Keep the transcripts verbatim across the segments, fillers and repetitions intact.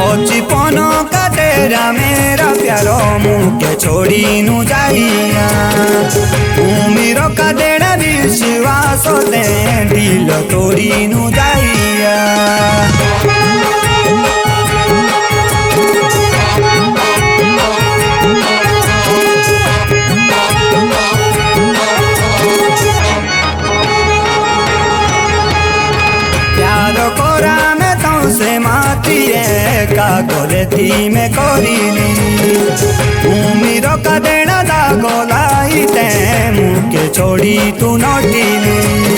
बचपन का तेरा मेरा प्यारो मुके छोड़ी नु जाइया उमिरो का देना विश्वास दे दिल तोड़ी नु जाइया का गोले थी में कोरीली उमिरो का देना दा गोलाई ते मुके छोड़ी तू नोटीली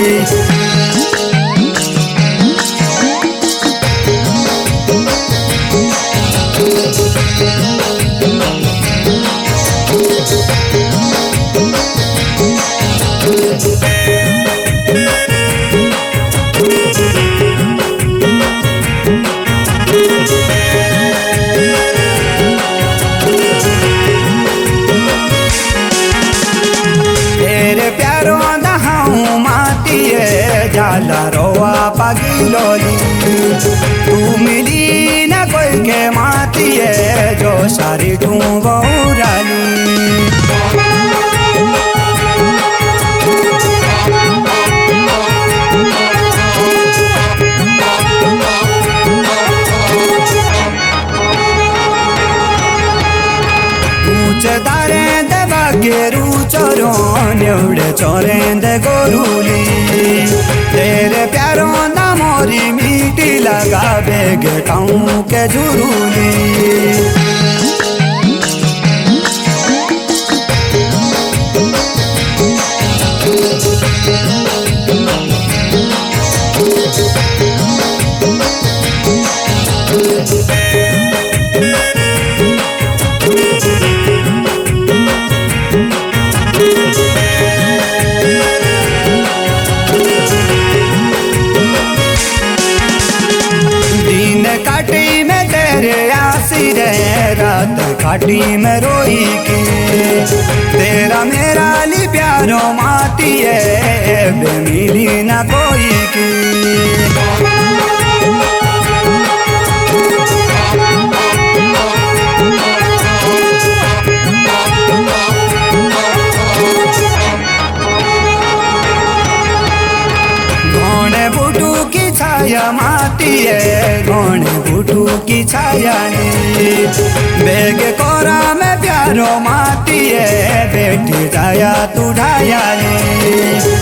जाला रोवा पागिलोली तू मिली ना कोई के माती है जो सारी तू बहुराली ऊंचे दारे देवा गेरू चोरो नेवड़े चोरे दे गोरूली तेरे प्यारों ना मोरी मीठी लगा बेगे टाऊं के जुरूली रात खाटी में रोई के तेरा मेरा ली प्यारो माती है बे मिली ना कोई की घोड़े बुटू की छाया माती है घोड़े बुटू की छाया ने बेग कोरा में प्यारो माती है बेटी जाया तू ढाया ने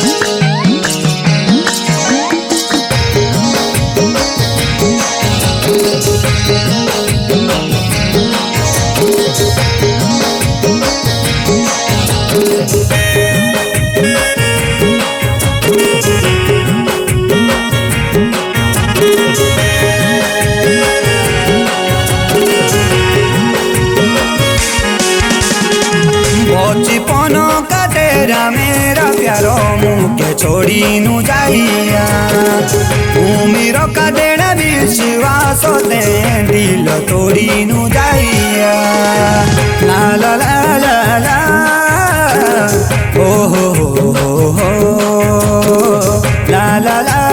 बचपन का तेरा मेरा प्यारो मुके छोड़ी नु जाइया उमिरो का देना विश्वास दे दिल तोड़ी नु जाइया ला ला ला ला ला ओ हो हो हो ला ला ला